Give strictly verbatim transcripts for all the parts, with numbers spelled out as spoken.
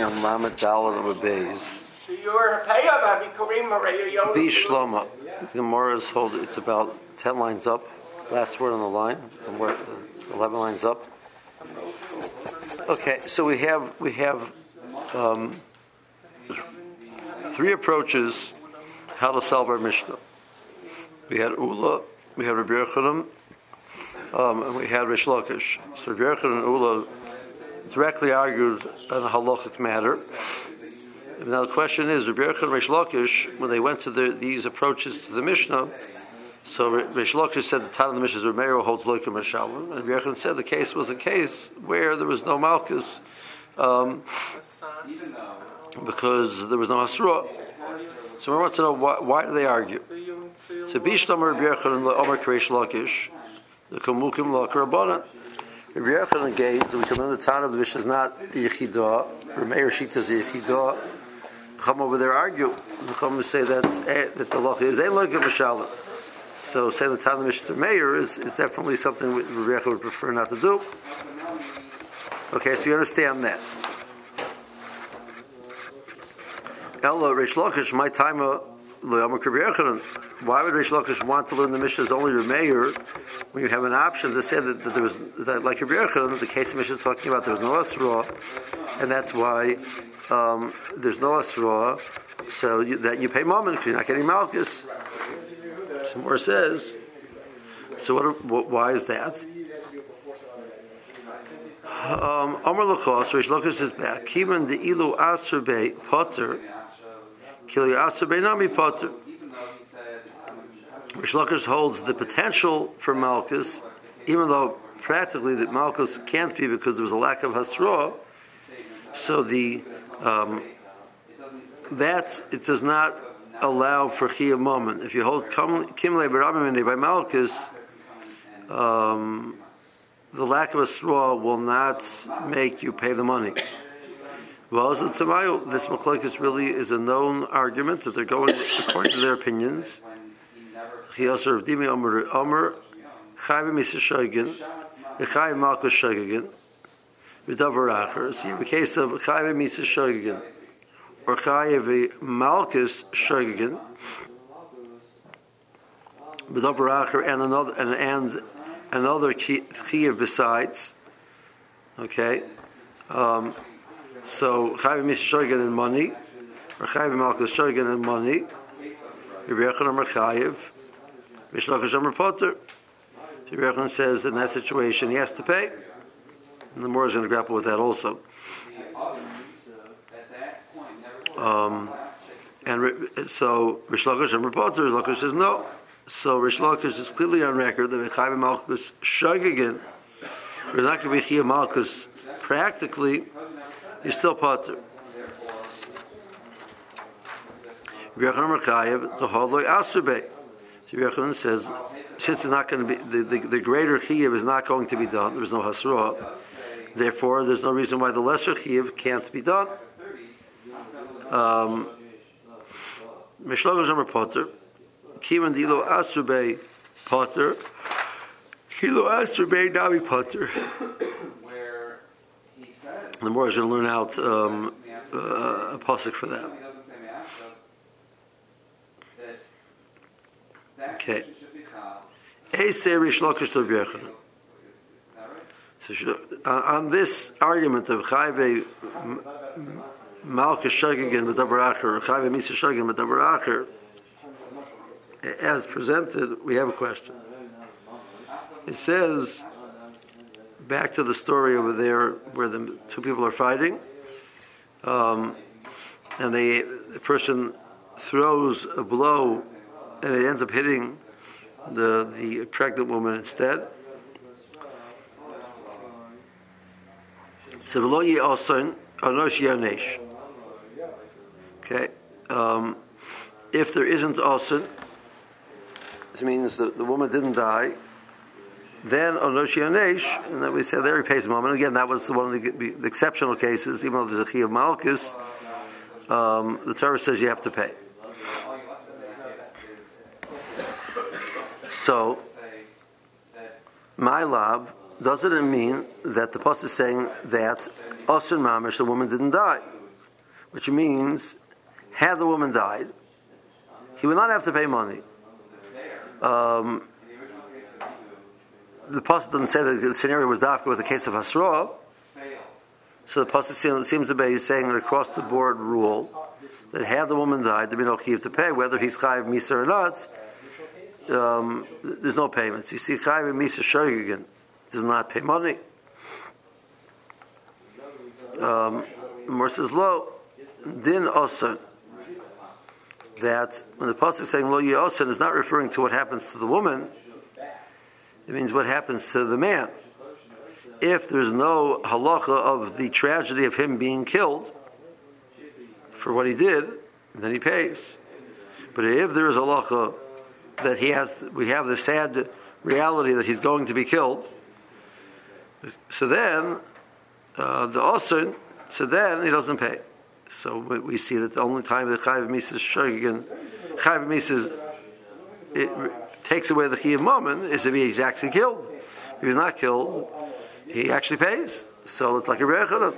on Lamed Daled of Beis. Be Shloma. The Gemara is hold. It's about ten lines up. Last word on the line. Eleven lines up. Okay, so we have we have um, three approaches how to solve our Mishnah. We had Ula, we had Rabbi Yochanan, um, and we had Rish Lakish. So Rabbi Yochanan and Ula directly argued on a halachic matter. And now the question is, Rabbi Yochanan and Rish Lakish, when they went to the, these approaches to the Mishnah, so Rish Lakish said the time of the Mishnah is Rameir holds Loika Mashalom, and Rabbi Yochanan said the case was a case where there was no Malchus, um, because there was no Hasra. So we want to know why, why do they argue? So Bishlam Rabbi Yochanan Omer Rish Lakish, the Kamukim Lakar Rabbanan. Rabbi Yochanan again, so we can learn the time of the Mishnah is not the Yechidah. Rameir Shita is the Yechidah. Come over there argue. The Chum say that eh, that the Lach is a Loika Mashalom. So saying the time of the Mishnah Meir is, is definitely something Rabbi Yochanan would prefer not to do. Okay, so you understand that. Ella Rish Lakish, my time of Rabbi Yochanan. Why would Rish Lakish want to learn the Mishnah as only Rameir when you have an option to say that, that there was that, like Rabbi Yochanan, the case of Mishnah is talking about there was no Asra, and that's why um, there's no Asra, so you, that you pay Mammon because you're not getting Malchus. Some more says. So what, what? Why is that? Um, Amar Lachos, Rish Lakish is back. Kivan the ilu Asra be Potter, Kili Asra be Nami Potter. Rish Lakish holds the potential for Malchus, even though practically that Malchus can't be because there was a lack of Hasra. So the um, that it does not allow for Chiyah Moment. If you hold Kimle B'Rabimini by Malchus, um, the lack of Hasra will not make you pay the money. Well, as a Tamayo, this Machlokes really is a known argument that they're going according to their opinions. Chiyasar of Dimi Omer Omer Chayv Misa Shoygin, Chayv Malchus Shoygin, V'Davar Acher. So in the case of Chayv Misa Shoygin or Chayv Malchus Shoygin, V'Davar Acher, and another and and another Chiyah besides. Okay, um, so Chayv Misa Shoygin and money, or Chayv Malchus Shoygin and money. Rabbi Yochanan Omer Chayv. Rish Lakish Omer Potter. So Rabbi Yochanan says in that situation he has to pay. And the more is going to grapple with that also. Um, and so Rish Lakish Omer Potter, Rish Lakish says no. So Rish Lakish is clearly on record that Chayv Malchus Shagigin, there's not going to be Chiyah Malchus practically, you're still Potter. Rabbi Yochanan Omer Chayv, the Hodloi Asubei. So Rabbi Yochanan says, since it's not going to be the, the, the greater chiyuv is not going to be done, there's no hasra. Therefore, there's no reason why the lesser chiyuv can't be done. Um, Mishlagos Omer Potter, Kiman Dilo Asubei Potter, Kilo Asubei Navi Potter. The more is going to learn out um, uh, a pasuk for that. Okay. Rish Lakish to Rabbi Yochanan. So on this argument of Chayve Malchus Shagigin B'Davar Acher, or Chayve Misa Shagigin B'Davar Acher, as presented, we have a question. It says, back to the story over there where the two people are fighting, um, and they, the person throws a blow and it ends up hitting the the pregnant woman instead. So v'lo yi'oson anosh yanesh. Okay, um, if there isn't oson, this means that the woman didn't die. Then anosh yanesh, and then we said there he pays the woman. Again, that was one of the, the exceptional cases. Even though there's a chiyuv malchus, um, the Torah says you have to pay. So, my love, doesn't it mean that the pasuk is saying that Osir Mamish, the woman didn't die? which means had the woman died, he would not have to pay money. Um, the pasuk doesn't say that the scenario was dafka with the case of Hasra, so the pasuk seems to be saying an across the board rule that had the woman died, there'd be no chiyuv to pay, whether he's chayiv misa or not. Um, there's no payments. You see, chayiv misa shoygen does not pay money. Um, More says lo din osan, that when the pasuk is saying lo yosan is not referring to what happens to the woman. It means what happens to the man. If there's no halacha of the tragedy of him being killed for what he did, then he pays. But if there is a halacha that he has, we have the sad reality that he's going to be killed, so then uh, the osan, so then he doesn't pay. So we see that the only time the chayiv misa shoygen, chayiv misa takes away the chiyuv mammon is if he's actually killed. If he's not killed, he actually pays. So it's like a re'echad.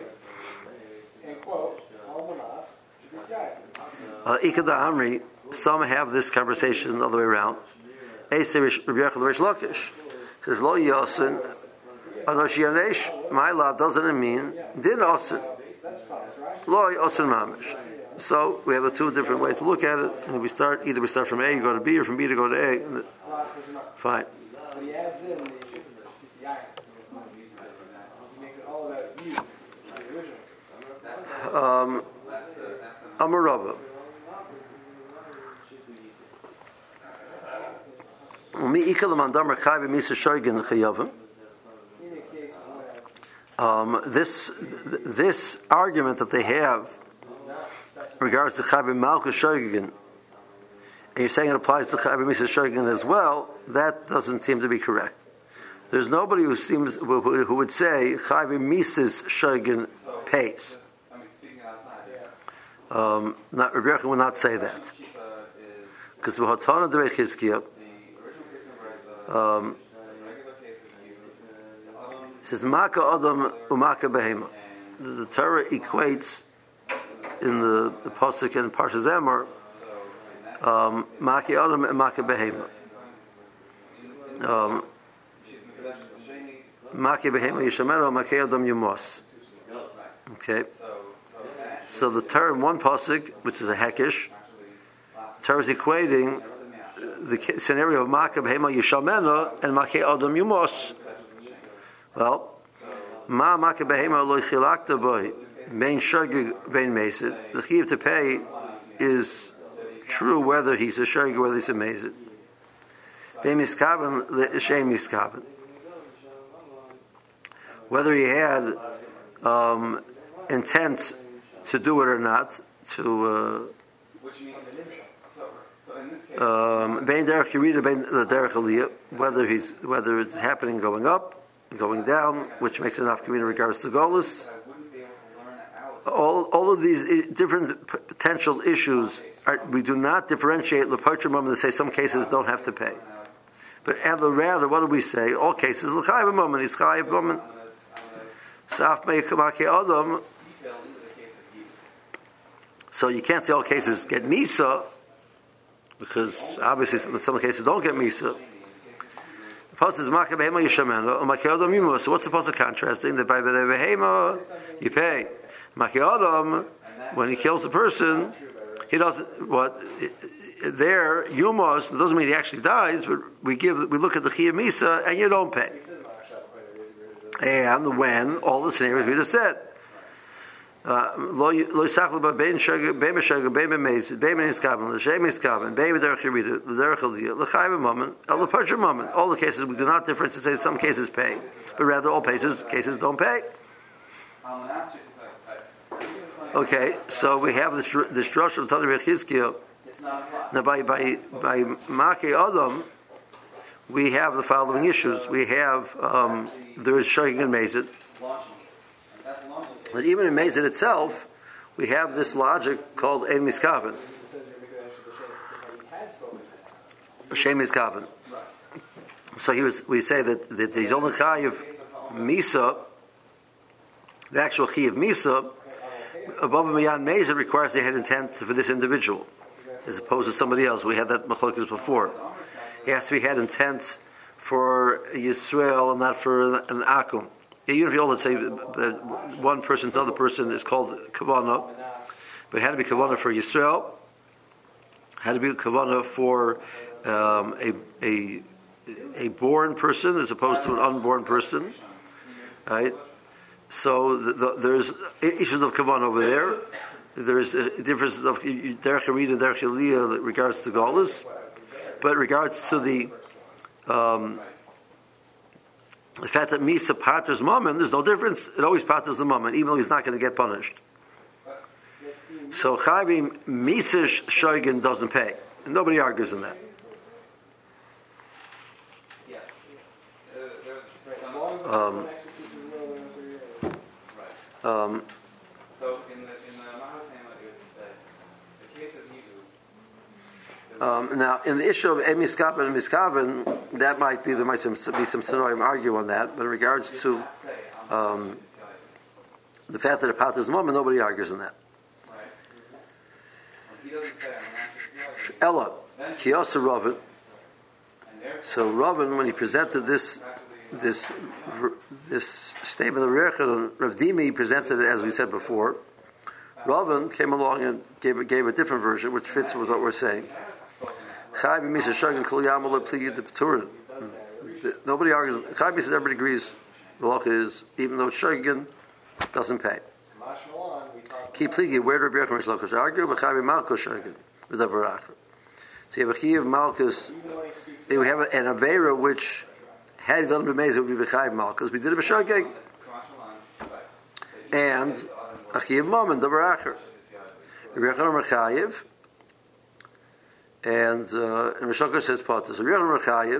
Ikad Amri, some have this conversation the other way around. Eisei Rabbi Yechon Reish Lakish says lo yosin anosh yanesh. My law doesn't mean din osin. Lo osin mamish. So we have a two different ways to look at it. And we start either we start from A, go to B, or from B to go to A. Fine. Um, Amarava. Um, this this argument that they have in regards to Chavim Malkus Shoygin, and you're saying it applies to Chavim Misa Shoygin as well, that doesn't seem to be correct. There's nobody who seems who, who would say Chavim Misa's Shoygin pays. Um, not Rebbe Yechon would not say that, because the Hatana Derech Hizkiah um, says Maka Adam Umaka Behema. The Torah equates in the, the pasuk in Parshas Emor um, Maki Adam and Maka Behema. Um, Maki Behema Yishameno Maki Adam Yumos. Okay. So the term one pasuk, which is a hekish, the Torah is equating the scenario of Maka Behema Yishamena and Maki Adam Yumos. Well, Ma Maka Behema Lo Chilakta Boy Bein Shogeg Bein Mesid. The chiyuv to pay is true whether he's a shogeg, whether he's a mesid. Bein Miskaben L'Shem Miskaben. Whether he had um, intent to do it or not, to um, Bein Derech Yerida Bein Derech Aliyah, whether he's whether it's happening going up, going down, which makes enough community in regards to Golus. All, all of these different p- potential issues, are, we do not differentiate L'Potcher Moment to say some cases don't have to pay. But rather, what do we say? All cases, L'Chayiv Moment, is Chayiv Moment. Saf Me'Kamake Adam. So you can't say all cases get Misa, because obviously some, some cases don't get Misa. The post is Maka Behema Yishamena, or Maki Adam Yumos. So what's the post of contrasting? That by Behema you pay. Maki Adam, when he kills the person, he doesn't. What there Yumos doesn't mean he actually dies, but we give we look at the Chiyuv Misa and you don't pay. And when all the scenarios we just said. Lo yisachlu ba bein shogeg bein shogeg bein mezid bein miskaven l'shem miskaven bein derech yerida l'derech aliyah l'chayv moment l'parshur moment. All the cases we do not differentiate. Some cases pay, but rather all cases cases don't pay. Okay, so we have this this drush of Tana Bechizkiah. Now by by by Maki Adam, we have the following issues. We have um, there is shogeg and mezid. But even in Mezid itself, we have this logic called Ein Miskaven. Shem Miskaven. So he was, we say that, that he's only Chayiv Misa, the actual Chayiv Misa, above Miyan Meza requires they had intent for this individual, as opposed to somebody else. We had that machlokes before. It has to be had intent for Yisrael and not for an Akum. Even if you all say one person to another person is called Kavanah, but it had to be Kavanah for Yisrael, had to be Kavanah for um, a, a a born person as opposed to an unborn person, right? So the, the, there's issues of Kavanah over there. There's differences of Derech Harid and Derech Aliyah in regards to Golas, but in regards to the um, the fact that Misa paters Mammon, there's no difference. It always paters the Mammon, even though he's not going to get punished. So Chayvim Misish Shoigin doesn't pay. And nobody argues in that. Um, um, so in the in the Mahatema, it's uh, the case of Yidu. Um, now, in the issue of Emiskaven and Miskaven, that might be, there might some, be some Sinoim argue on that, but in regards to um, the fact that a pat is moment, nobody argues on that. Ella, Kiyasa Ravin. So Ravin, when he presented this this this statement of Rechel, Rav Dimi, he presented it as we said before. Ravin came along and gave, gave a different version, which fits with what we're saying. Nobody argues. Chaybi says everybody agrees. The law is, even though Shogin doesn't pay. Keep pligi. Where do Rabbi Yochanan argue? But Chaybi Malkus Shogin with the Barach. So you have a Chiyav Malkus. We have an Avera which had he done b'meiz, it would be b'chayiv Malkus. We did it b'shogeg. And a Chiyav Mammon the Baracher. Rabbi Yochanan Merchayiv. And uh, and Rishonka says Potter. So Rabbi Yochanan Merchayiv.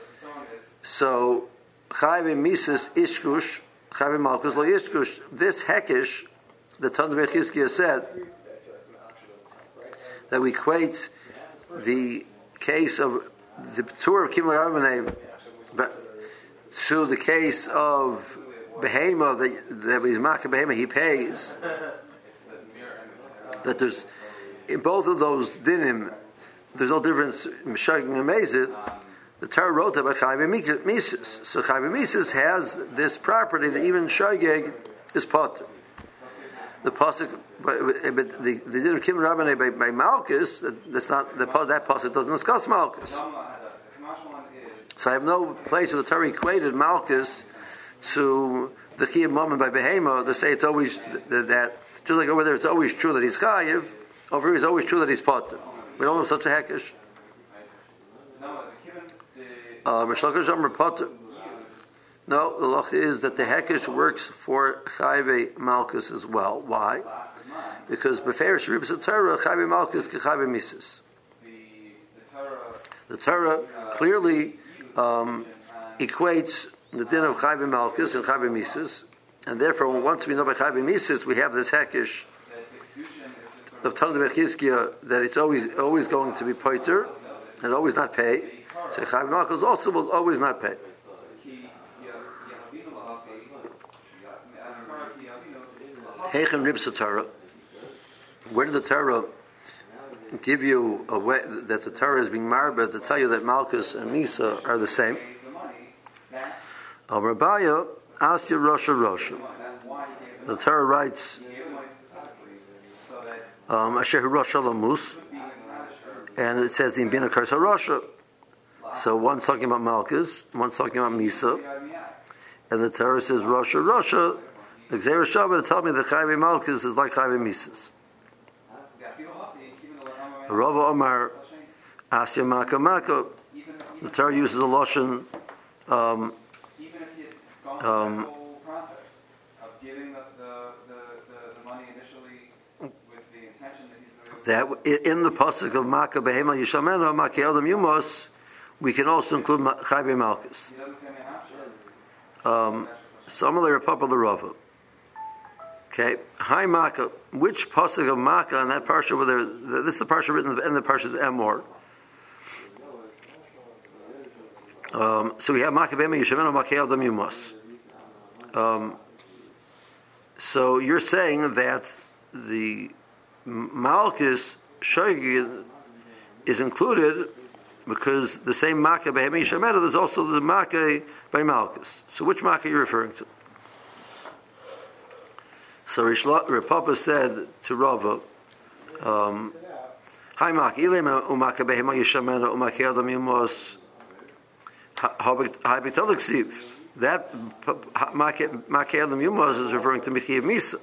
So Chayiv Mises Ishkush, Chayiv Malkus lo Ishkush. This Hekish, the Tana Bechizkiah said that we equate the case of the tour of Kimler Armaneh to the case of Behema that that he's Maka Behema he pays. That there's in both of those dinim, there's no difference in Meshagin and Mezid. The Torah wrote that by Chayv Mises. So Chayv Mises has this property that even Shogeg is potter. The pasuk, but the the din of Kim Rabbaneh by, by Malchus, that's not the that pasuk doesn't discuss Malchus. So I have no place where the Torah equated Malchus to the Chiyuv Mammon by Behema to say it's always that, that just like over there it's always true that he's Chayiv, over here it's always true that he's potter. We don't have such a hekesh. Uh, potter. No, the loch is that the hekesh works for Chayve Malchus as well. Why? Because Beferish Ribs Torah, Chayve Malchus, Chayve Mises. The Torah clearly um, equates the din of Chayve Malchus and Chayve Mises, and therefore, once we know by Chayve Mises, we have this hekesh of Tana Bechizkiah that it's always always going to be poiter and always not pay. So Chayve Malchus also will always not pay. Heichem Ribsa Torah. Where did the Torah give you a way that the Torah is being marba to tell you that Malchus and Misa are the same? Al Rabaya Asya Rosha Rosha. The Torah writes um, Asher Rosha Lamus, and it says in Bina Karsa Rosha. So one's talking about Malchus, one's talking about Misa, and the Torah says Rosha Rosha. The Gzeira Shabbat to tell me that Chayve Malchus is like Chayve Mises. Rava Omar Asya Maka Maka. The Torah uses a lashon. Um, um, that in the pasuk of Maka Behema Yishamena Maki Adam Yumos, we can also include Chayve Malchus. Um, some of the popular Rava. Okay, hi Maka. Which pasuk of Maka and that parsha over there? This is the parsha written in the parsha's Emor. Um, so we have Maka Behema Yishamena Maki Adam Yumos. Um, so you're saying that the Malkus Shoigin is included because the same Makkah by Hemi Shemeta, there's also the Makkah by Malkus. So which Makkah are you referring to? So Rish Papa said to Rava, um, Hi Makkah, Ilema Umakkah by Hemi Shemeta, Umakkah Adam Yumos, Hi B'Taliksiv. That Makkah Adam Yumos is referring to Michiyav Misa.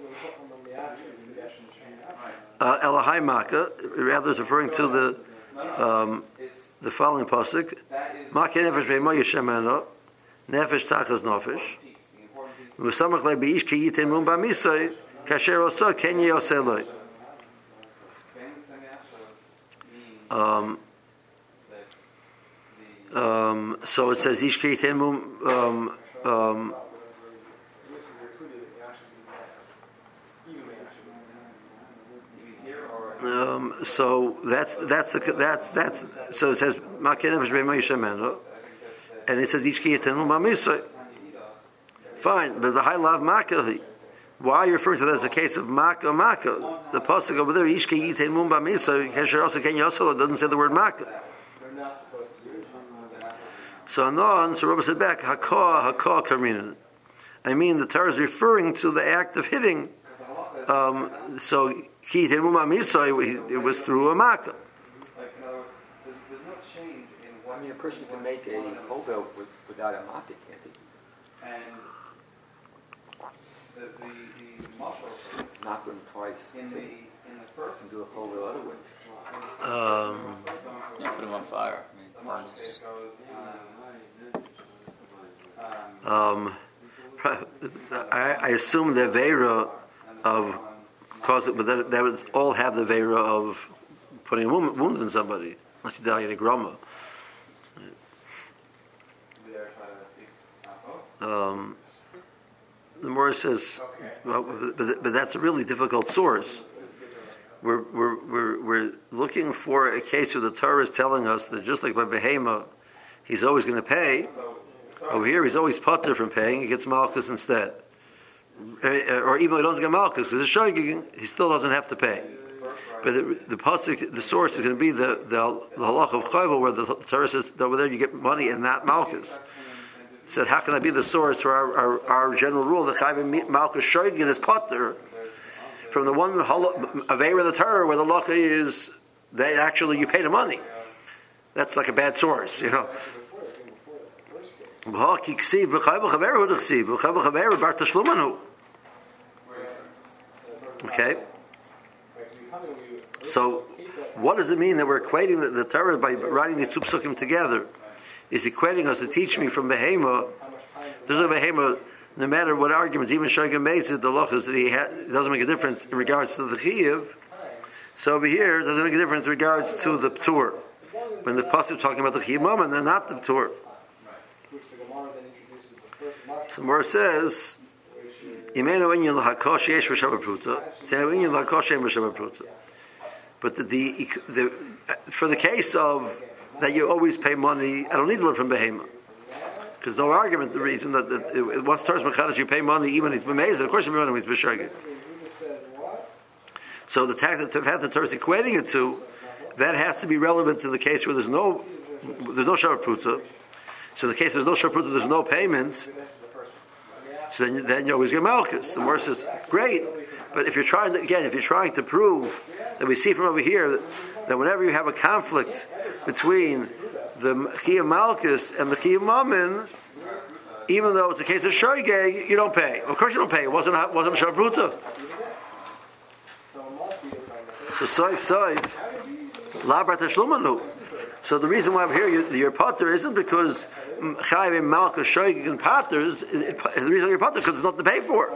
Uh, Elahai Makkah, rather is referring to the um, the following pasuk. Makkah nefesh be'imoy yeshemeno, nefesh tachas nefesh. V'samach lei beish ki yitin mum ba'misoy, kasher oso ken yeyoseloi. Um, um, so it says ish ki yitin mum. Um, um, Um, so that's that's the, that's that's so it says and it says each fine, but the high love makkah. Why are you referring to that as a case of makkah makkah? The pasuk over there each doesn't say the word makkah. So no, so Rabbi said back hakah hakah karminan. I mean the Torah is referring to the act of hitting. Um, so. It was through a makkah. I mean, a person can make a hovel with, without a makkah, can't he? And the the, the muscle knock them twice. In the in the first and do a hovel other way. Um, yeah, put them on fire. Um, I, I assume the vera of cause it, but that, that would all have the vera of putting a wound, wound in somebody, unless you die in a grama. Um, the Morah says, well, but, but that's a really difficult source. We're, we're we're we're looking for a case where the Torah is telling us that just like by Behema, he's always going to pay. Over here, he's always putter from paying. He gets malchus instead. Or even though he doesn't get malchus because it's shogegin, he still doesn't have to pay. But the, the pasuk, the source is going to be the the, the halach of chayvel, where the Torah says that over there you get money and not malchus. Said, how can that be the source for our, our, our general rule that chayv malchus shogegin is putter from the one avera the Torah where the halacha is that actually you pay the money? That's like a bad source, you know. Okay. So, what does it mean that we're equating the, the Torah by writing these two psukim together? Is equating us to teach me from Behema. There's a Behema, no matter what arguments, even Shogeg Mezid, the loch is that he ha- it doesn't make a difference in regards to the Chiyuv. So over here, it doesn't make a difference in regards to the Ptur. When the pasuk is talking about the Chiyuv Mammon, they're not the Ptur. So Mor says, but the, the, the for the case of that you always pay money, I don't need to learn from Behema. Because no argument, the reason that, that it, once Torah's Mechadash, you pay money even if it's B'mezid, of course you pay money when it's B'shogeg. So the fact that the Torah is equating it to, that has to be relevant to the case where there's no there's no Shavar Pruta. So in the case where there's no Shavar Pruta, there's no payments. So then, then you always get Malchus. The Morah says, great, but if you're trying to, again, if you're trying to prove that we see from over here that, that whenever you have a conflict between the Chiyuv Malchus and the Chiyuv Mammon, even though it's a case of Shogeg, you don't pay. Of course you don't pay. It wasn't a, wasn't a Shavar Pruta. So Soif Soif Labrat Shlumanu. So the reason why I'm here, your, your potter isn't because Chayv Malchus Shogeg and Potters. The reason you're potter because there's nothing to pay for.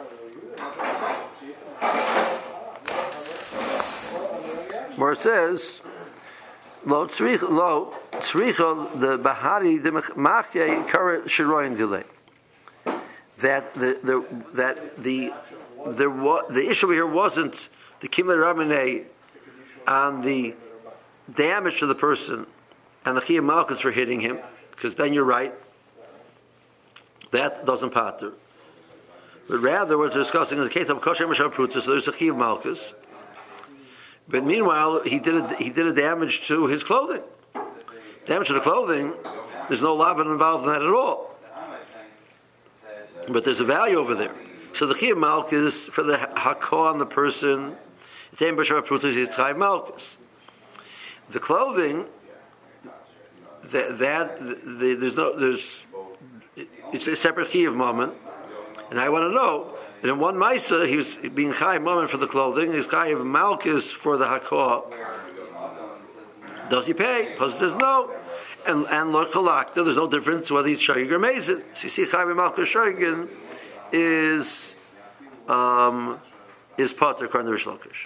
Where it says, Lo tzrich lo tzricha the bahari the machye kara shiroyin delay. That the the that the the the issue here wasn't the kimle ramene on the damage to the person and the chiyuv malchus for hitting him, because then you're right. That doesn't pater. But rather, what we're discussing is the case of kosher mishar pruta. So there's a chiyuv malchus. But meanwhile, he did a, he did a damage to his clothing. Damage to the clothing. There's no laban involved in that at all. But there's a value over there. So the chiyuv malchus for the hakah on the person. The same mishar pruta is chiyuv malchus. The clothing. That, that the, there's no there's it's a separate chiyuv moment. And I want to know that in one Maisa, he was being chayiv moment for the clothing, he's chayiv malchus for the hakah. Does he pay? Because says no. And and lo chalakta, there's no difference whether he's shogeg or mezid. So you see, chayiv malchus shogeg is um, is potter according to Rish Lakish.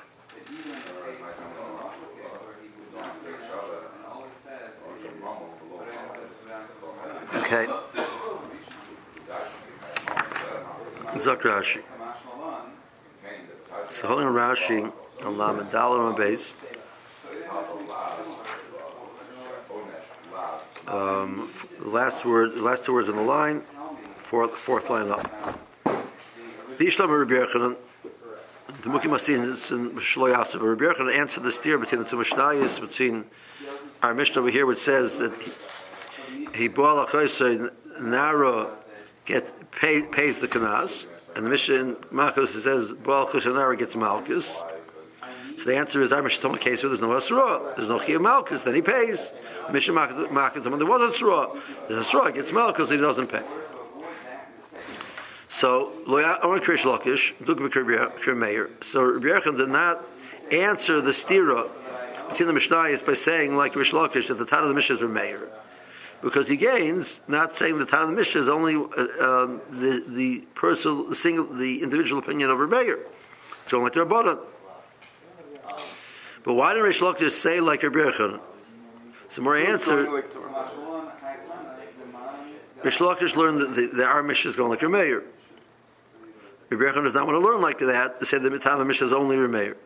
Okay. Zok Rashi. So holding Rashi on Lamed Daled on base. Um, the last word, the last two words in the line, fourth, fourth line up. Bishlam Rabbi Yochanan, the Muki Masin and Shlo Yasser. Rabbi Yochanan answered the steer between the two Mishnayos, between our Mishnah over here, which says that he bought a chayse nara get pay, pays the kanas, and the Mishnah in Malchus says bought a chayse nara gets malchus. So the answer is our Mishnah told a case where there's no asra, there's no chiyuv malchus, then he pays. Mishnah Malchus when there was a asra, there's asra gets malchus, he doesn't pay. So Omer Krish Lakish, Duk B'Kir Meir. So Rabbi Yochanan did not answer the stira between the Mishnayos by saying like Rish Lakish that the Tana of the Mishnah is Meir. Because he gains not saying the Tana of the Mishnah is only uh, um, the the personal, the single, the individual opinion of Rebbeir. So like the Rabbanan. But why did Rish Lakish say like Rabbi Yochanan? Some more answer. Rish Lakish learned that the, the our Mishnah is going like Rebbeir. Rabbi Yochanan does not want to learn like that. To say the Tana of the Mishnah is only Rebbeir.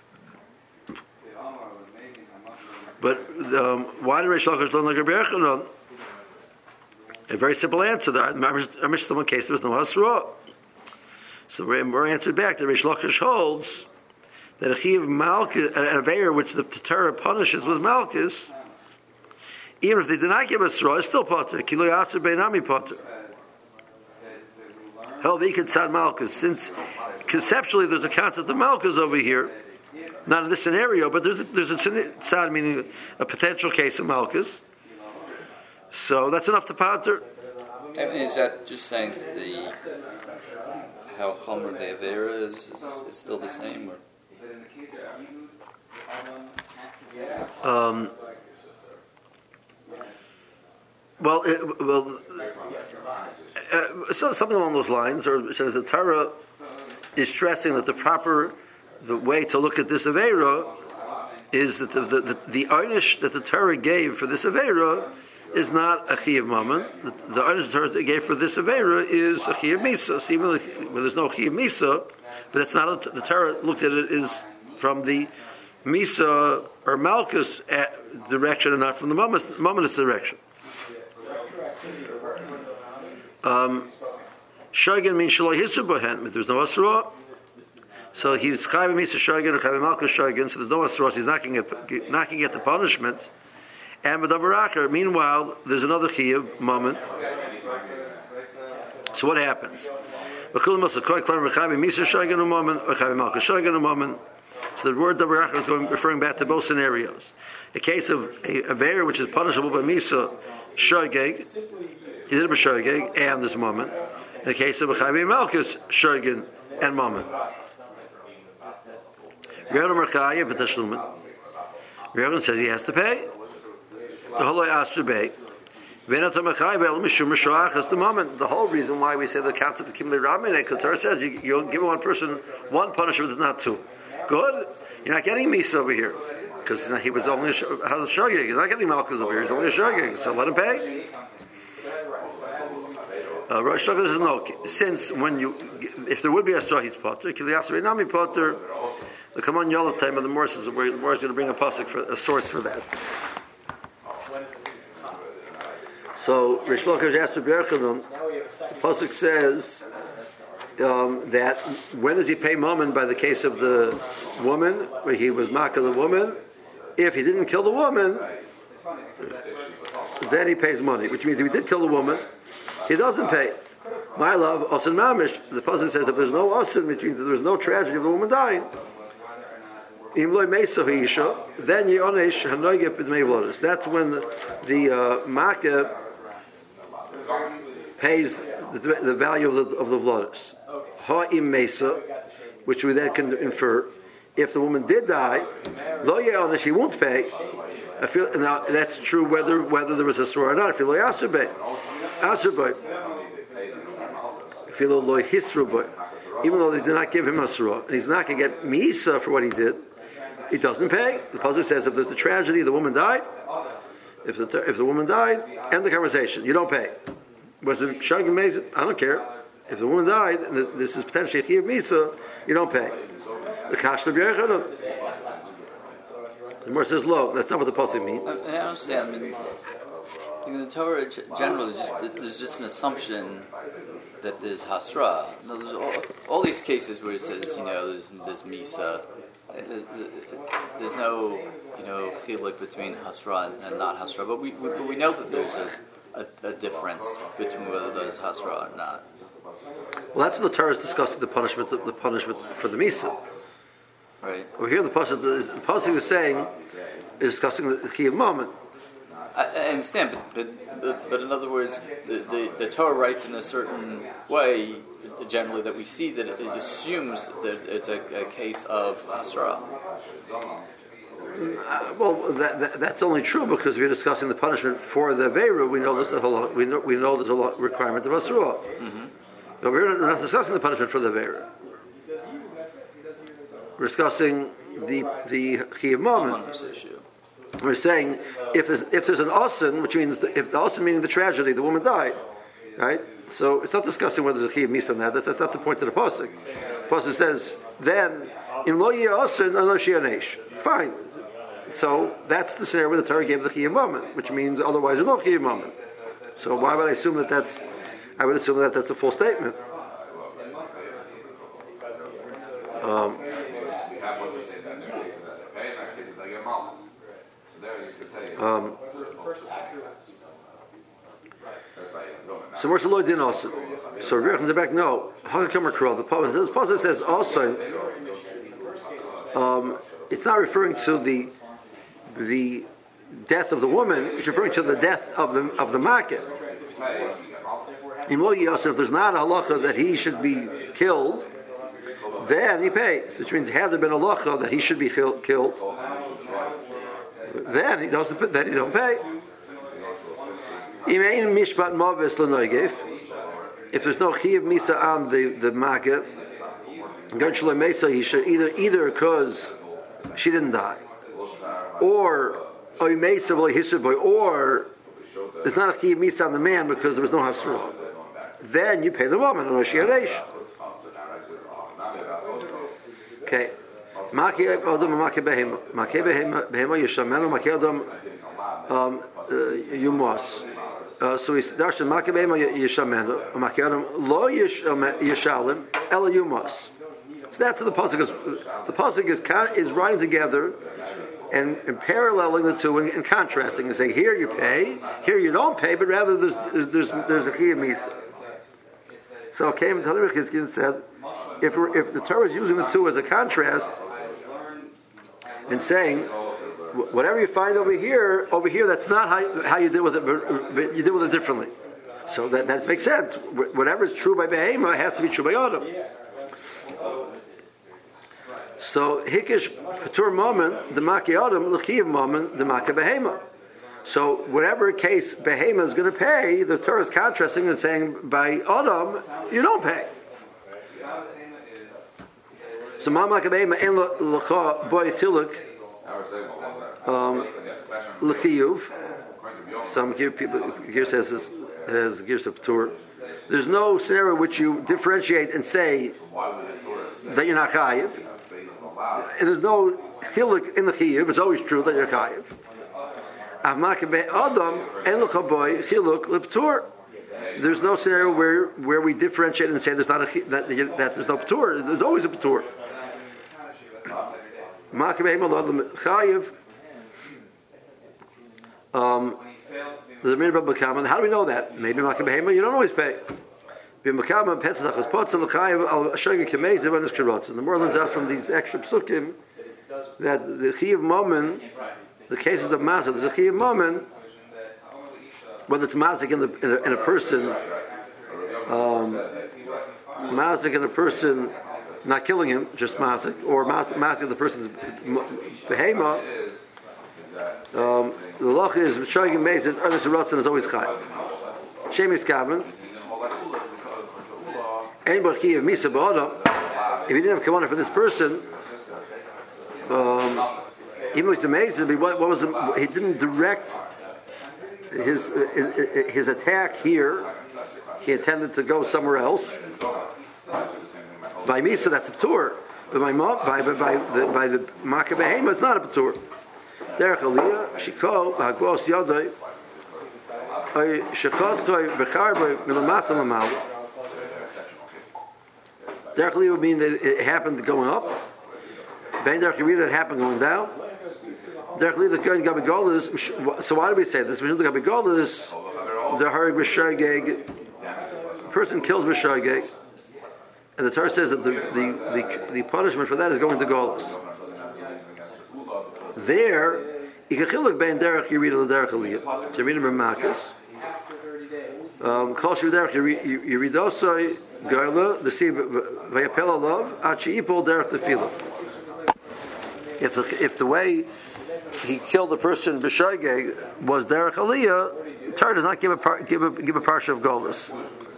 But um, why did Rish Lakish learn like Rabbi Yochanan? A very simple answer. The Mishnah in one case there was no hasra. So we're answered back that Rish Lakish holds that a chiyuv malchus, an aveir which the Torah punishes with malchus, even if they did not give a straw, it's still potter. Kilo yaser beinami potter. However, he could tzad malchus. Since conceptually there's a concept of malchus over here, not in this scenario, but there's a, there's a tzad, meaning a potential case of malchus. So that's enough to potter. I mean, is that just saying that the how chomer the avera is, is is still the same? Or? Um. Well, it, well, uh, so something along those lines, or says the Torah is stressing that the proper, the way to look at this avera is that the the the, the einish that the Torah gave for this avera is not a chiyuv mammon. The, the einish the Torah gave for this avera is a chiyuv misa. So even when there's no chiyuv misa, but that's not a, the Torah looked at it is from the misa or malchus direction and not from the mammonist direction. Um, Shogeg means shaloi hisu bohen, but there's no asra. So he was chayv misa shogeg or chayv malchus shogeg. So there's no asra. So he's not going to get not going to get the punishment. And with averacher, meanwhile, there's another chiyuv moment. So what happens? So the word averacher is going referring back to both scenarios. A case of a aveir which is punishable by misa shogeg. He did a b'shogeg and this moment. In the case of a chayv malchus shogeg and moment. Reuven merchaya b'tashlumin. Reuven says he has to pay. The whole asu pay. V'enatam merchaya b'el mishum mishoach is the moment. The whole reason why we say the concept of kimli ramin, because Torah says you, you give one person one punishment, not two. Good. You're not getting misa over here because he was only a, has a shogeg. He's not getting malchus over here. He's only a shogeg. So let him pay. Uh, Rosh Hashanah says no. Since when you, if there would be a straw, he's potter. Kiliyasri nami potter. The Kaman Yolav time of the Morse is where the Morse is going to bring a pasuk for a source for that. So Rish Lakish asked Rabbi Yochanan. The pasuk says um, that when does he pay Mammon by the case of the woman, where he was Makkah the woman? If he didn't kill the woman, then he pays money, which means if he did kill the woman, he doesn't pay. My love, Osin Mamish, the Pasuk says if there's no Osin, which means there's no tragedy of the woman dying, then Yonesh Hanoigep B'dmei Vlodos. That's when the, the uh, Makkah pays the, the value of the of the Vlodos. Ha'im Mesa, which we then can infer, if the woman did die, Lo Yonesh, he won't pay. I feel now that's true whether whether there was a surah or not. I feel like Asubay, Asubay. I feel like Hisrubay. Even though they did not give him a surah, and he's not going to get Misa for what he did, he doesn't pay. The Pasuk says if there's a tragedy, the woman died. If the if the woman died, end the conversation. You don't pay. Was it Shagim Mesa? I don't care. If the woman died, and this is potentially a Chiyav Misa, you don't pay. The Kashla B'Yechanan. The Gemara says, "Lo." That's not what the pasuk means. I, I understand. I mean, in the Torah generally, just, there's just an assumption that there's hasra. No, there's all, all these cases where it says, you know, there's, there's misa. There's, there's no, you know, chiluk between hasra and, and not hasra. But we, we, but we know that there's a, a, a difference between whether there's hasra or not. Well, that's what the Torah is discussing the punishment, the, the punishment for the misa. Right. Over here, the pasuk, the, the pasuk is saying, is discussing the Chiyav moment. I, I understand, but, but but but in other words, the, the, the Torah writes in a certain way, generally, that we see that it, it assumes that it's a, a case of hasra. Uh, well, that, that, that's only true because we're discussing the punishment for the Aveira. We know there's a whole, we know we know there's a lot requirement of hasra. Mm-hmm. But we're not, we're not discussing the punishment for the Aveira. We're discussing the the Chiyav moment. We're saying if there's if there's an asin, which means the, if the asin meaning the tragedy, the woman died, right? So it's not discussing whether there's a Chiyav Misa on that. That's, that's not the point of the pasuk. The pasuk says then in lo yeh asin ano shianesh. Fine. So that's the scenario where the Torah gave the Chiyav moment, which means otherwise there's no Chiyav moment. So why would I assume that that's? I would assume that that's a full statement. Um, Um, so where's the Lord din also? So Rebbe comes back. No, how come we're cruel? The pasuk says also. Um, it's not referring to the the death of the woman. It's referring to the death of the of the market. In Lo Yosef, if there's not a halacha that he should be killed, then he pays. Which means has there been a halacha that he should be killed? Then he doesn't. Then he don't pay. If there's no chiyav misa on the the market, he should either either because she didn't die, or or it's not a chiyav misa on the man because there was no hasra. Then you pay the woman on a shiaresh. Okay. Maki Adam Maki Behema. Maki Behema Yishamenu Maki Adam Yumos. So we darshan Maki Behema Yishamenu Maki Adam Lo Yishalim Ela Yumos. So that's what the pasuk is. The pasuk is is writing together and, and paralleling the two and, and contrasting and saying here you pay, here you don't pay, but rather there's there's there's a chiyuv misa. So came and Talmud Chizkiah said if we're, if the Torah is using the two as a contrast. And saying, whatever you find over here, over here, that's not how, how you deal with it, but you deal with it differently. So that, that makes sense. Whatever is true by Behema has to be true by Adam. So, Hikish Patur moment, the Maki Adam, L'chiv moment, the Maki Behema. So, whatever case Behema is going to pay, the Torah is contrasting and saying, by Adam, you don't pay. So Mama Kabema en Lacha Boy Chiluk L'chiyuv. Some here people here says has gives a tour. There's no scenario which you differentiate and say that you're not chayiv. And there's no chiluk in the chiyuv. It's always true that you're chayiv. Avma Kabei Adam en Lacha Boy Chiluk L'ptur. there's no scenario where, where we differentiate and say there's not a that, that there's no patur. There's always a patur. Um, the minimum b'kaman. How do we know that? Maybe makah behema. You don't always pay. The more learns out from these extra psukim that the chiyuv moment, the cases of mazik, there's a chiyuv moment, whether it's mazik in, the, in, a, in a person, um, mazik in a person not killing him, just mazik, or mazik in the person's behema. Um, the loch is showing him mezid, others rotzen is always chai. Shem is kavan. Anybody of misa ba'adam, if he didn't have kavanah for this person, um, even though it's amazing, what, what was the, he didn't direct his, his his attack here. He intended to go somewhere else. By misa, that's a patur. But by by by, by the by the makah behema, it's not a patur. Derech aliyah shiko hagos yodai ay shechotoi becharbo milamata lamal. Derech aliyah would mean that it happened going up. Ben derech yirida, it happened going down. Derech aliyah the kohen gabigol is. So why do we say this? Because the gabigol is the harig b'shogeg. A person kills b'shogeg, and the Torah says that the the, the the punishment for that is going to golus. There, you can chiluk ben derech yirida l'derech aliyah. So read him in Makkos. Um, Kol shu derech yiridosoi garla the sea vayapel alav achi ipol derech tefillah. If the if the way he killed the person b'shogeg was derech aliyah, the Torah does not give a par, give a give a parsha of golus.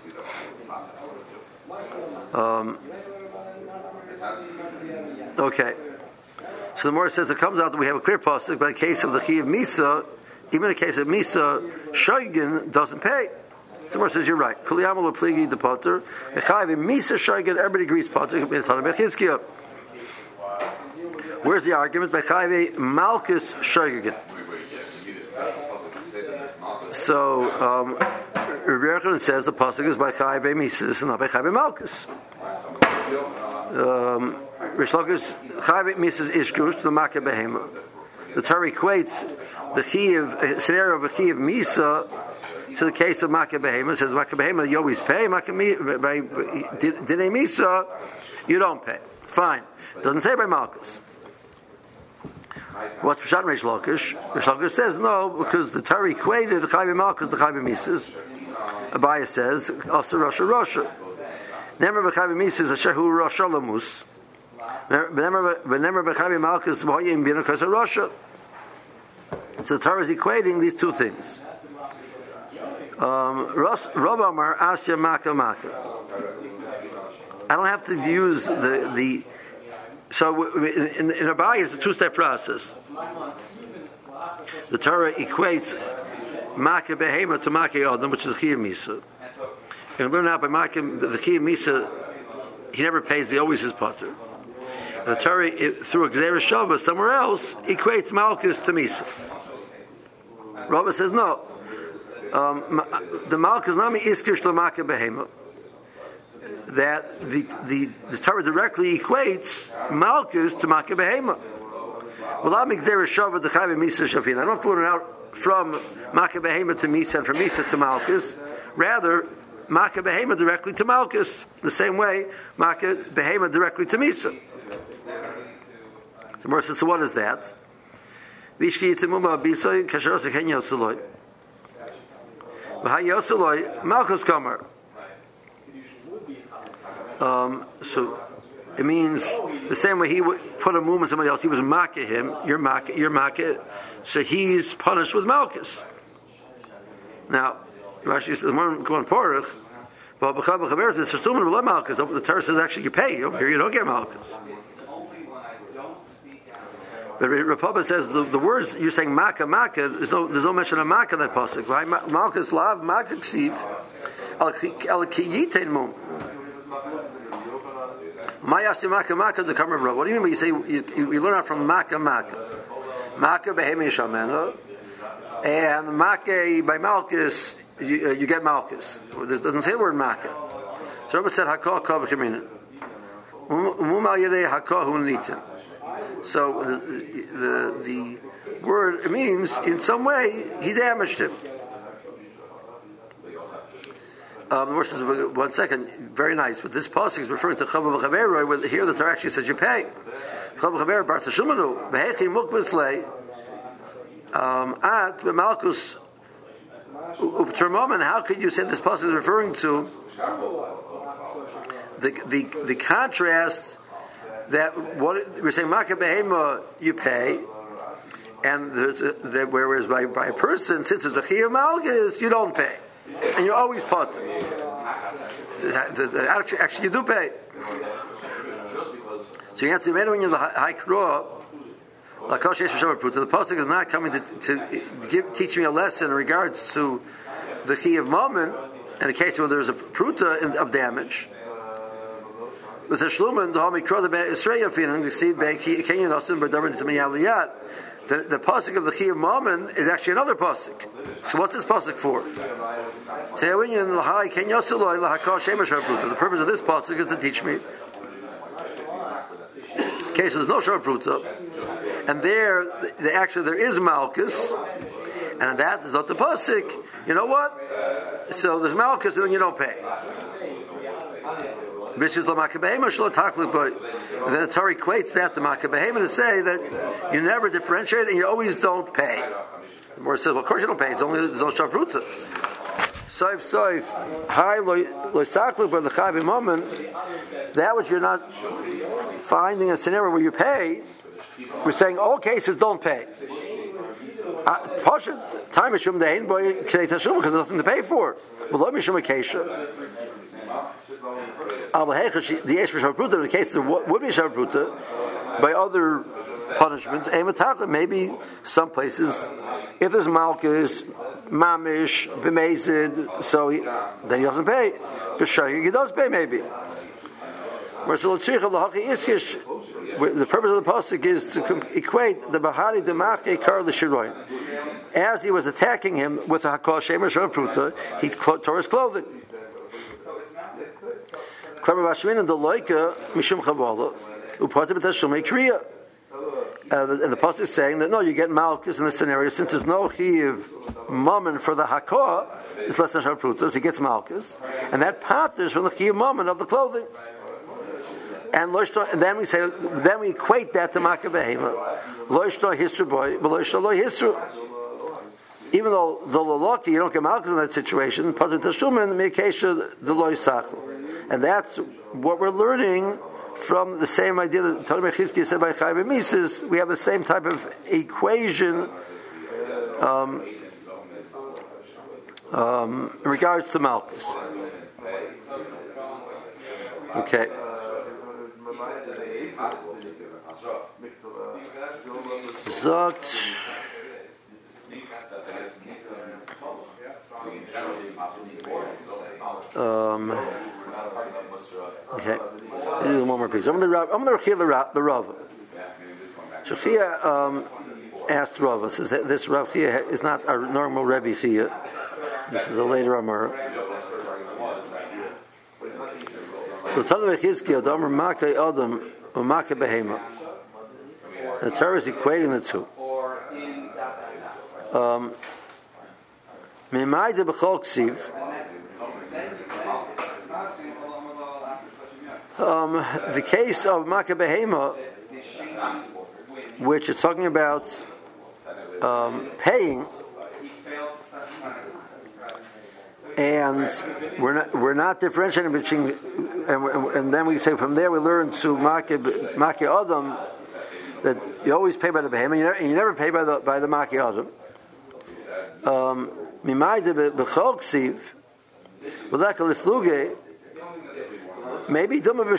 Um, okay. So the Gemara says it comes out that we have a clear pasuk, but in the case of the chiyuv misa, even in the case of misa, shoygin doesn't pay. So the Gemara says you're right. Kuliyamalu pligi the potter. Echayiv misa shoygin. Everybody agrees potter. Where's the argument? Bechayiv malchus shoygin. So um, Rabbi Yochanan says the pasuk is by chayiv mises and not by chayiv malchus. Um, Rish Lakish chayiv mises ishkush to the makah behema. The Torah equates the chiyuv scenario of a chiyuv misa to the case of makah behema. It says makah behema you always pay. Makah by dinei misa you don't pay. Fine. It doesn't say by malchus. What's Pshat Rish Lakish? Rish Lakish says no, because the Torah equated the Chayv Malchus to Chayv Mises. Abaya says also Rasha Rasha. Never b'Chayv Mises Ashehu Rasha Lamus. Never b'Chayv Malchus B'Hoyim B'Yinu Kasa Rasha. So the Torah is equating these two things. Um, Rav Amar Asya Maka Maka. I don't have to use the the. So in, in Abaya, it's a two-step process. The Torah equates makah behema to makah adam, which is chiyuv misa. And learn out by makah the chiyuv misa, he never pays; he always is potter. The Torah, it, through a gzeira shava somewhere else, equates malchus to misa. Rabbi says no. Um, the malchus nami iskish to makah behema. That the, the the Torah directly equates malchus to makah behema. Well, I'm gzeira shava the chayv misa shafin. I don't have to learn out from makah behema to misa and from misa to malchus. Rather, makah behema directly to malchus. The same way makah behema directly to misa. So, Mercer, so what is that? Vishki yitimuma abisoy kasheros eken yoseloi. V'ha yoseloi malchus kamar. Um, so it means the same way he would put a mum on somebody else, he was makah him, you're makah, you're makah, so he's punished with malchus. Now, Rashi says, more going porach, but the Torah says actually you pay, over here you don't get malchus. But Republic says the, the words you're saying makah, makah, there's no, there's no mention of makah in that pasuk. Right? Malchus lav, makah ksiv, al kiyitein mum. What do you mean when you say you, you, you learn out from Makkah Makkah? Makkah behemi shamena, and Makkah by Malchus you, uh, you get malchus. It doesn't say the word makkah. So Rabbi said hakah kol b'cheminin. Umumal yedei hakah hu nitin. So the, the the word it means in some way he damaged him. Um, the verse is one second, very nice. But this pasuk is referring to Chava b'Chaveroi, where here the Torah actually says you pay. Chava b'Chaveroi bar tashumanu behechi mukbas lei at b'malkus uptermomen. How could you say this pasuk is referring to the the the contrast that what we're saying Makkah behema you pay, and there's a, that whereas by by a person since it's a chiyuv malchus you don't pay. And you're always part. Actually, actually, you do pay. So you have to when you're the high crow. The pasuk is not coming to, to give, teach me a lesson in regards to the key of moment in the case where there's a pruta of damage. With a shlumen, the homikro the Israel feeling the seed by Kenyan Osin, but Darwin to Miyaliyat. The, the pasuk of the Chi of Mammon is actually another pasuk. So what's this pasuk for? The purpose of this pasuk is to teach me. Okay, so there's no Shor Pruta. And there, the, actually there is Malchus. And that is not the pasuk. You know what? So there's Malchus and then you don't pay. Which is the Makkabehema Shlo Taklik Boy. And then the Torah equates that to Makkabehema to say that you never differentiate and you always don't pay. The more says, well, of course you don't pay. It's only there's no Shavruta. Soif Soif Hi Lo Taklik Boy the Chavi moment. That which you're not finding a scenario where you pay. We're saying all cases don't pay. Pasha time Mishum Dein Boy K'dei Tashum because there's nothing to pay for. Well, let Mishum Akesha. The Yesh B'Shav in the case there would be Shav Pruta by other punishments. Maybe some places, if there's Malchus, Mamish, B'Mezid, so he, then he doesn't pay. B'Shagig he does pay maybe. The purpose of the pasuk is to equate the Bahari Demache Kar L'Shiroin. As he was attacking him with a Hakol Shemer Shav Pruta, he tore his clothing. Clever Bashmin and the Loika Mishum Chavala Upata B'Tashumei Kriya. And the pasuk is saying that no, you get Malchus in this scenario since there's no Chiv Mammon for the Hakah, it's less than Sharpruta, so he gets Malchus, and that patters from the Chiv Mammon of the clothing. And, and then we say, then we equate that to Makkah Behema. Loishto Hisru boy, but Loishto Lo Hisru. Even though the Loloki, you don't get Malchus in that situation, Pasuk Tashlumin, Mikesha the Lo Yisachel. And that's what we're learning from the same idea that Tony Mechizki said by Chaim Mises. We have the same type of equation um, um, in regards to Malchus. Okay. Zogt. Um, okay. One more piece. I'm going to hear the Rav. So Chia um, asked Rav, says that this Rav Chia is not our normal Rebbe Chia. This is a later Amar. The Torah is equating the two. Um, Um, the case of Makkah Behema, which is talking about um, paying, and we're not we're not differentiating between, and, and then we say from there we learn to Makkah Makkah Adam that you always pay by the Behema, and you never, and you never pay by the by the Makkah Adam. Um, Maybe Maybe the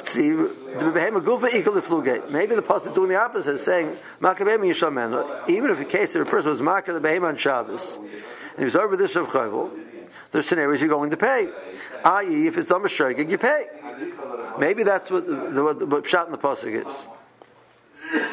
pasuk is doing the opposite, saying even if the case of a person was Makkah the Behema on Shabbos and he was over this Rav Chayvel, there's scenarios you're going to pay. that is, if it's Dama Shogeg, you pay. Maybe that's what the, the, what the what pshat in the pasuk is.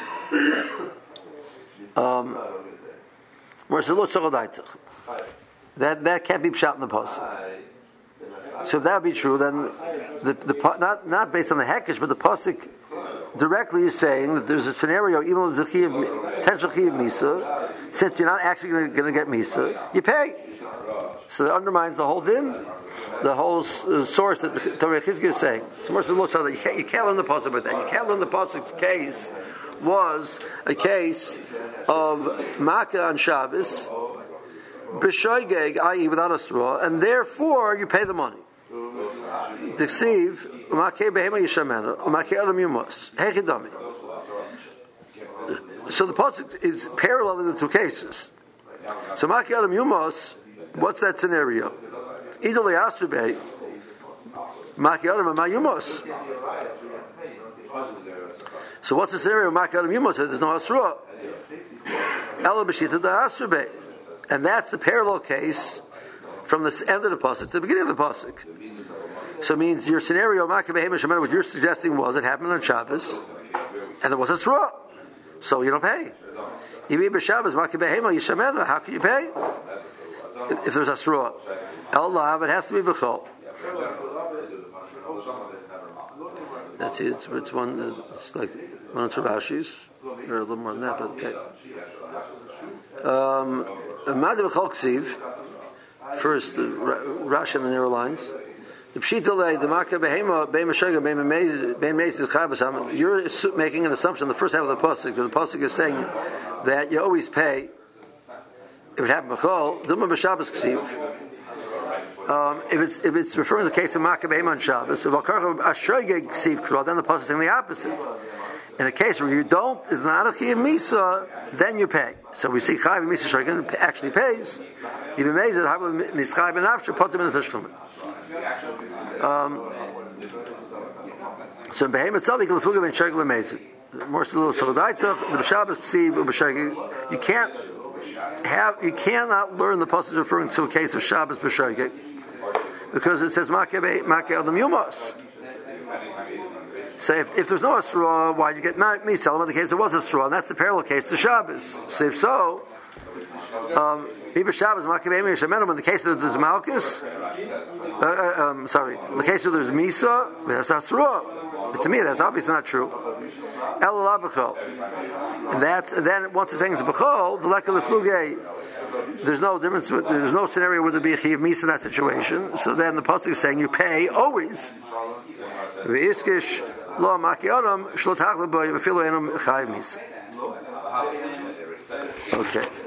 Um, where's the Lot Tzachadaitzach? That that can't be pshat in the pasuk. So if that would be true, then the the not not based on the hekesh, but the pasuk directly is saying that there's a scenario, even though there's a chiyuv, potential chiyuv misa, since you're not actually going to get misa, you pay. So that undermines the whole din, the whole uh, source that Torah Chizkiah is saying. So much looks that you can't, you can't learn the pasuk with that. You can't learn the pasuk's case was a case of Makkah on Shabbos, b'shoigeg, that is without a straw, and therefore you pay the money. Diksiv, Makkah behema yishamena, Makkah adam yumos, hechidami. So the pasuk is parallel in the two cases. So Makkah adam yumos, what's that scenario? Either le'asubei, Makkah adam yumos. So what's the scenario of Makkah adam yumos? There's no asra. Ela b'shita da'asubei. And that's the parallel case from the end of the pasuk to the beginning of the pasuk. So it means your scenario, what you're suggesting was it happened on Shabbos, and there was a straw, so you don't pay. How can you pay if there's a straw? Allah, it has to be b'chol. That's it. It's, it's one. It's like one of Rabashi's, or a little more than that, but okay. Um, First, uh, Rashi and the narrow lines. The pshitale, the makkah behema, behema shega, behema meiz chabas. You're making an assumption in the first half of the pasuk. The pasuk is saying that you always pay if it happened b'chol. Duma b'Shabbos ksiv. Um, if it's if it's referring to the case of makkah behema on Shabbos, if akarcha ashogeg ksiv, then the pasuk is saying the opposite. In a case where you don't, it's not a chiyuv misa, then you pay. So we see chayv misa shogeg actually pays. Even meiz it having mischayv and after put them in the tishlumin. Um, so in Behem itself, you can look at Shegel and Mezid. More so, so the Shabbos Ksiv B'Shegel. You can't have, you cannot learn the passage referring to a case of Shabbos B'Shegel because it says Makeh Adam Yumos. So if, if there's no Asra, why did you get Misal? In the case there was Asra, and that's the parallel case to Shabbos. So if so, um, Shabbos Makeh Yishamenu. In the case that there's Malchus. Uh, uh, um, sorry, in the case where there's Misa, that's Asra. But to me, that's obviously not true. El B'chol. And that's, and then once it's saying it's B'chol, the Leka L'flugei, there's no difference, there's no scenario where there be a Chiv Misa in that situation. So then the Pasuk is saying you pay always. V'yiskish lo Maki Adam, shlo tachla bo, v'filo enum Chayiv Misa. Okay.